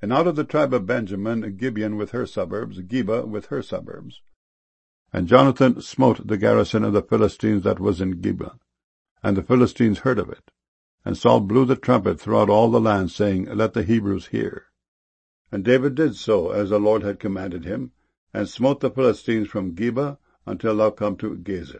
And out of the tribe of Benjamin, Gibeon with her suburbs, Geba with her suburbs. And Jonathan smote the garrison of the Philistines that was in Geba. And the Philistines heard of it. And Saul blew the trumpet throughout all the land, saying, Let the Hebrews hear. And David did so, as the Lord had commanded him, and smote the Philistines from Geba until thou come to Gezer.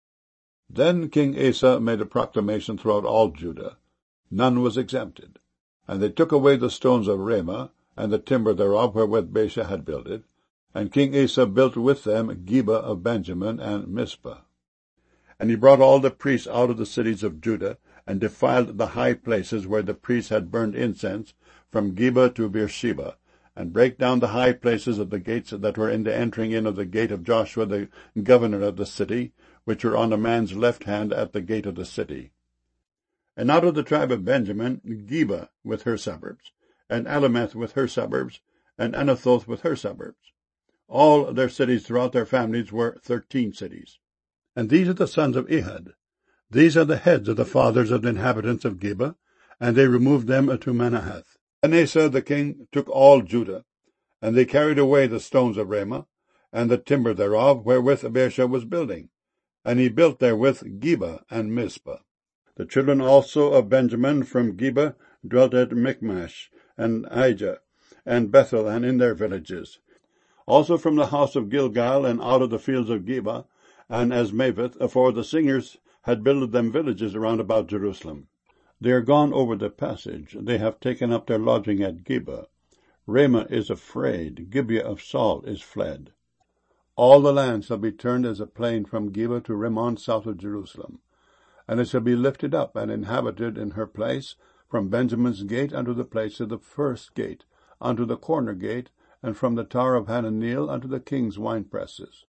Then King Asa made a proclamation throughout all Judah. None was exempted. And they took away the stones of Ramah, and the timber thereof wherewith Baasha had builded. And King Asa built with them Geba of Benjamin and Mizpah. And he brought all the priests out of the cities of Judah, and defiled the high places where the priests had burned incense, from Geba to Beersheba, and brake down the high places of the gates that were in the entering in of the gate of Joshua the governor of the city, which were on a man's left hand at the gate of the city. And out of the tribe of Benjamin, Geba with her suburbs, and Alameth with her suburbs, and Anathoth with her suburbs. All their cities throughout their families were 13 cities. And these are the sons of Ehud. These are the heads of the fathers of the inhabitants of Geba, and they removed them to Manahath. And Asa the king took all Judah, and they carried away the stones of Ramah, and the timber thereof, wherewith Baasha was building. And he built therewith Geba and Mizpah. The children also of Benjamin from Geba dwelt at Michmash, and Aijah, and Bethel, and in their villages. Also from the house of Gilgal, and out of the fields of Geba, and Asmaveth, for the singers had builded them villages around about Jerusalem. They are gone over the passage. They have taken up their lodging at Geba. Ramah is afraid. Gibeah of Saul is fled. All the land shall be turned as a plain from Geba to Rimmon south of Jerusalem. And it shall be lifted up and inhabited in her place, from Benjamin's gate unto the place of the first gate, unto the corner gate, and from the tower of Hananeel unto the king's winepresses.